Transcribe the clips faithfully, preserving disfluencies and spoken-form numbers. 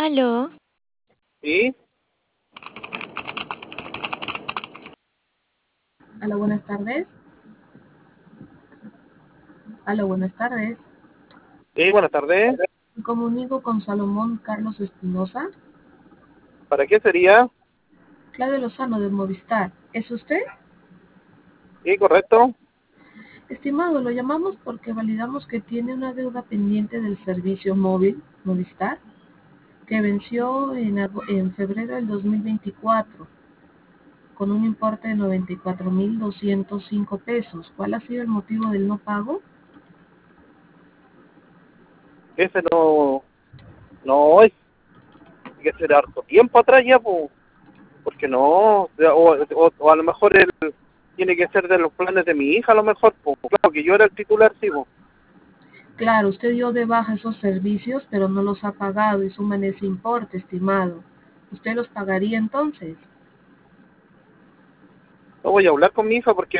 Aló, Sí, Hola, buenas tardes. Hola, buenas tardes. sí, buenas tardes. Me comunico con Salomón Carlos Espinosa. ¿Para qué sería? Claudio Lozano de Movistar. ¿Es usted? Sí, correcto. Estimado, lo llamamos porque validamos que tiene una deuda pendiente del servicio móvil Movistar que venció en, ago- en febrero del dos mil veinticuatro con un importe de noventa y cuatro mil doscientos cinco pesos. ¿Cuál ha sido el motivo del no pago? Ese no, no, es que ser harto tiempo atrás ya, pues, porque no, o, o, o a lo mejor él tiene que ser de los planes de mi hija, a lo mejor, pues, claro que yo era el titular, sí, pues. Claro, usted dio de baja esos servicios, pero no los ha pagado y suman ese importe, estimado. ¿Usted los pagaría entonces? No voy a hablar con mi hija porque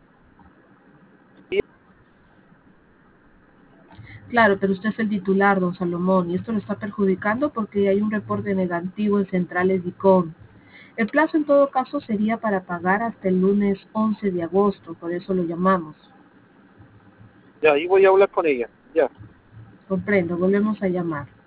Claro, pero usted es el titular, don Salomón, y esto lo está perjudicando porque hay un reporte negativo en centrales DICOM. El plazo en todo caso sería para pagar hasta el lunes once de agosto, por eso lo llamamos. ya ahí voy a hablar con ella, ya. Comprendo, volvemos a llamar.